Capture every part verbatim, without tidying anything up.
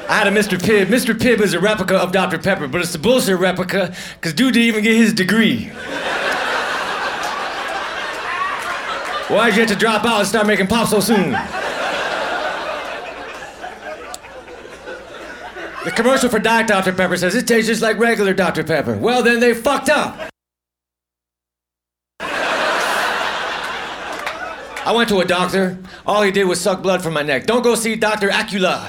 I had a Mister Pibb. Mister Pibb is a replica of Doctor Pepper, but it's a bullshit replica, because dude didn't even get his degree. Why'd you have to drop out and start making pop so soon? The commercial for Diet Doctor Pepper says it tastes just like regular Doctor Pepper. Well, then they fucked up. I went to a doctor. All he did was suck blood from my neck. Don't go see Doctor Acula.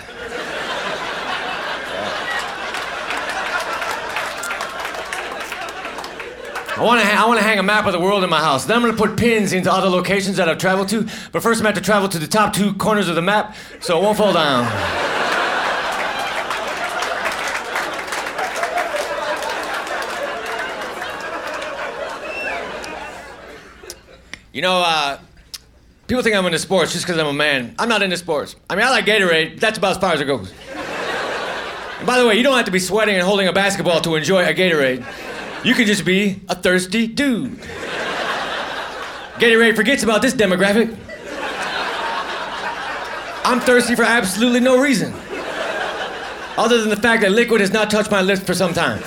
I want to ha- I want to hang a map of the world in my house. Then I'm going to put pins into all the locations that I've traveled to. But first I'm going to have to travel to the top two corners of the map so it won't fall down. You know, uh, people think I'm into sports just because I'm a man. I'm not into sports. I mean, I like Gatorade. That's about as far as it goes. And by the way, you don't have to be sweating and holding a basketball to enjoy a Gatorade. You can just be a thirsty dude. Gatorade forgets about this demographic. I'm thirsty for absolutely no reason. Other than the fact that liquid has not touched my lips for some time.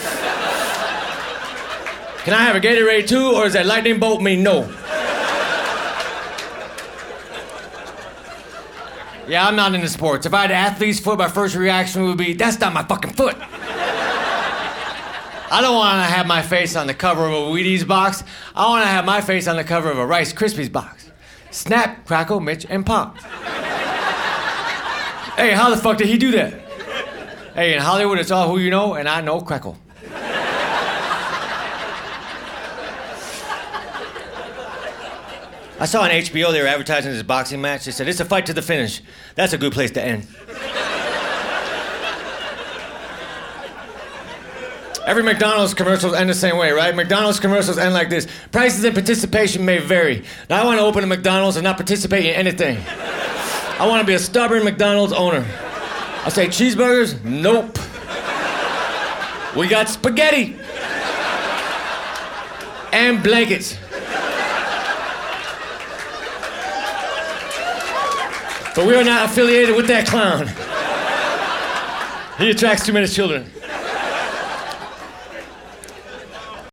Can I have a Gatorade too, or does that lightning bolt mean no? Yeah, I'm not into sports. If I had athlete's foot, my first reaction would be, that's not my fucking foot. I don't want to have my face on the cover of a Wheaties box. I want to have my face on the cover of a Rice Krispies box. Snap, crackle, Mitch, and pop. Hey, how the fuck did he do that? Hey, in Hollywood, it's all who you know, and I know crackle. I saw on H B O they were advertising this boxing match. They said, it's a fight to the finish. That's a good place to end. Every McDonald's commercials end the same way, right? McDonald's commercials end like this. Prices and participation may vary. Now, I want to open a McDonald's and not participate in anything. I want to be a stubborn McDonald's owner. I say, cheeseburgers? Nope. We got spaghetti. And blankets. But we are not affiliated with that clown. He attracts too many children.